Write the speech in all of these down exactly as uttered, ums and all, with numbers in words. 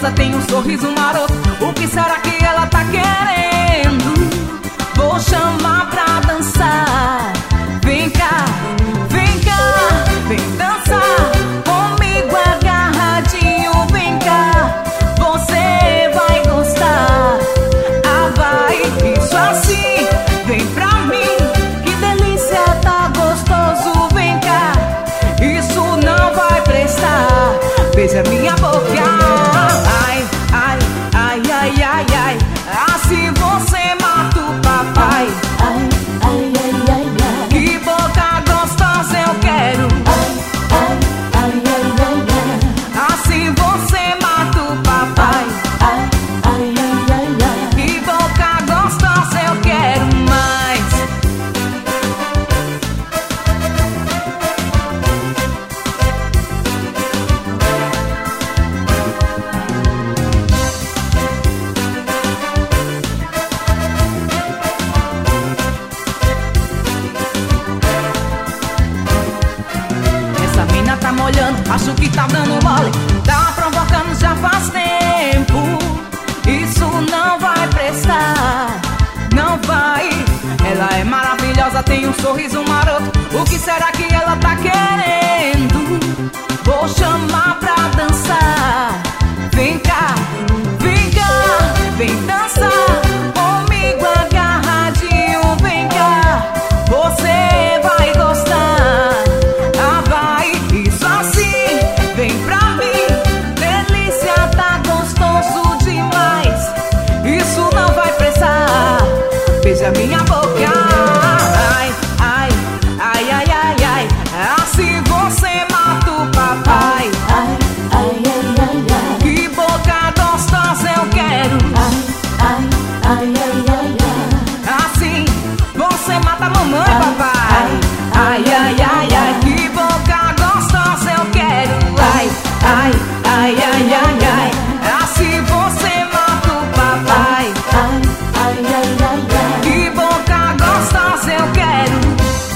maravilhosa, tem um sorriso maroto. O que será que ela tá querendo? Vou chamar pra dançar. Vem cá, vem cá, vem dançar comigo agarradinho. Vem cá, você vai gostar. Ah, vai, isso assim, vem pra mim. Que delícia, tá gostoso. Vem cá, isso não vai prestar. Beija minha boca. Ai, ai, ai, ai, ai, ai. Assim você mata o papai. Ai, ai, ai, ai, ai. Que boca gostosa eu quero. Ai, ai, ai, ai, ai. Assim você mata o papai. Ai, ai, ai, ai, ai. Que boca gostosa eu quero mais. Essa mina tá molhando, acho que tá dando mole. Tá provocando já faz tempo. Isso não vai prestar, não vai. Ela é maravilhosa, tem um sorriso maroto. O que será que ela tá querendo? Vou chamar pra dançar. Vem cá, vem cá, vem dançar comigo agarradinho. Vem cá, você vai gostar. Ah, vai, isso assim, vem pra mim. Delícia, tá gostoso demais. Isso não vai prestar. Beija minha boca. Ai, ai, ai, ai, ai, ai. Assim você mata o papai. Ai, ai, ai, ai, ai. Que boca gostosa eu quero. Ai, ai, ai, ai, ai, ai. Assim você mata a mamãe, papai. Ai, ai, ai, ai. Que boca gostosa eu quero. Ai, ai, ai, ai, ai, ai. Assim você mata o papai. Ai, ai, ai, ai, ai. Que boca gostosa eu quero.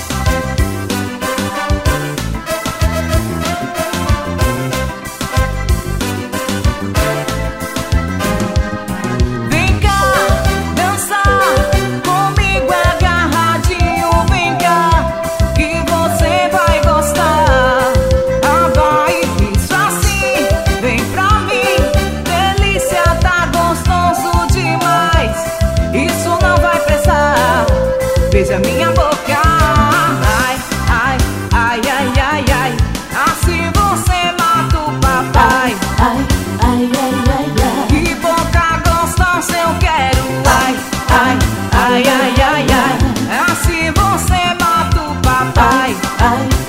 Vem cá, dançar comigo agarradinho. Vem cá, que você vai gostar. Ah, vai, isso assim, vem pra mim. Delícia, tá gostoso demais. Isso não vai prestar. Beija minha boca. Ai, ai, ai, ai, ai, ai. Assim você mata o papai. Ai, ai, ai, ai, ai. Que boca gostosa eu quero. Ai, ai, ai, ai, ai, ai. Assim você mata o papai. Ai,